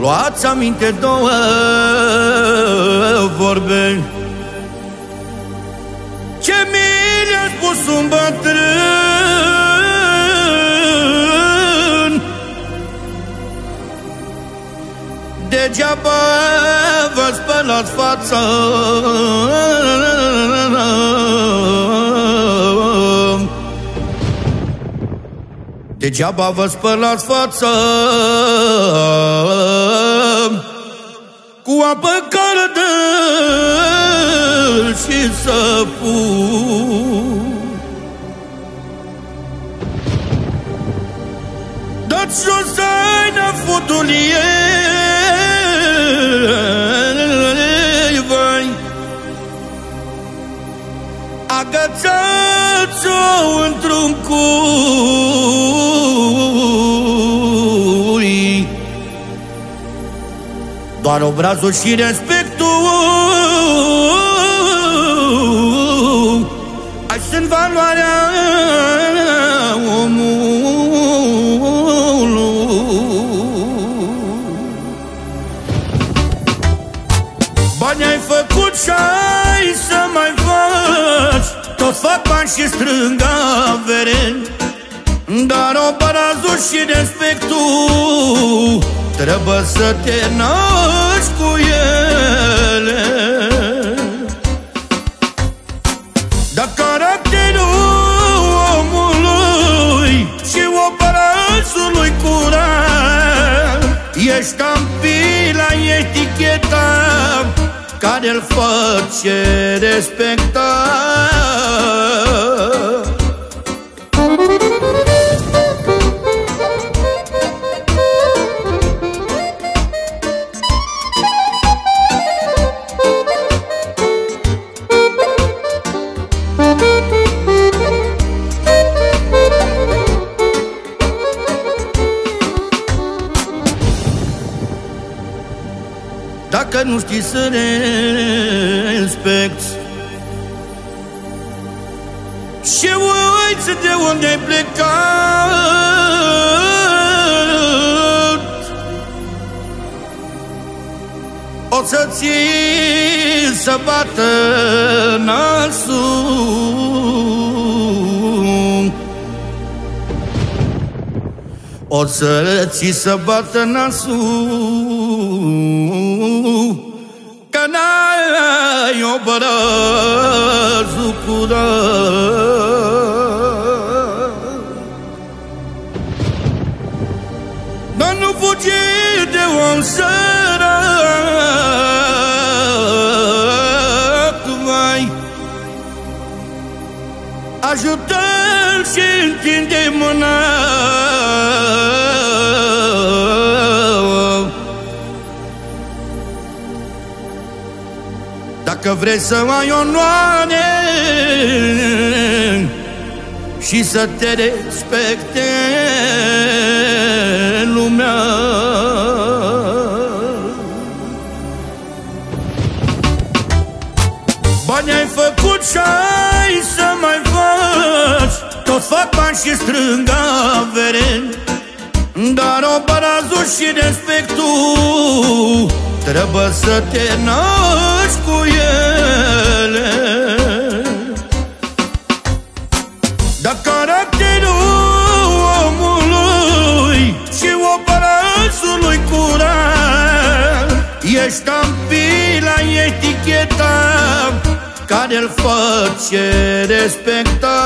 luați aminte două vorbe ce mi le-a spus un bătrân. Degeaba vă spălați fața, degeaba vă spălați fața cu apă caldă și săpun. Dați jos haina futulie, vai, agățați-o într-un cui, doar obrazul și respectul ai sunt valoarea omului. Bani ai făcut și ai să mai faci, toți fac bani și strâng avere, dar obrazul și respectul trebuie să te naști cu ele. Dar caracterul omului și obrazul lui curat e ștampila, eticheta care îl face respecta. Dacă nu știi să respecti și uiți de unde ai plecat, o să ți să bată nasul, o să ți să bată nasul, că n-ai obrazul curat. Dar nu fugi de om sărac, vai, ajută-l și întinde mâna. Dacă vrei să ai onoare și să te respecte lumea, bani ai făcut și ai să mai faci, toți fac bani și strâng avere, dar obrazul și respectul trebuie să te naști cu ele. Dar caracterul omului și obrazul lui curat e ștampila, eticheta care îl face respecta.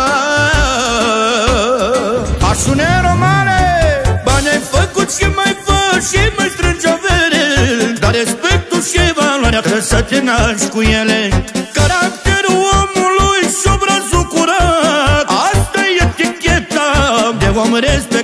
Așune romane, bani ai făcut și mai faci și mai strângi avere, dar respectul și valoarea trebuie să te naști cu ele. Caracterul omului și obrazul curat, asta e eticheta de om respect.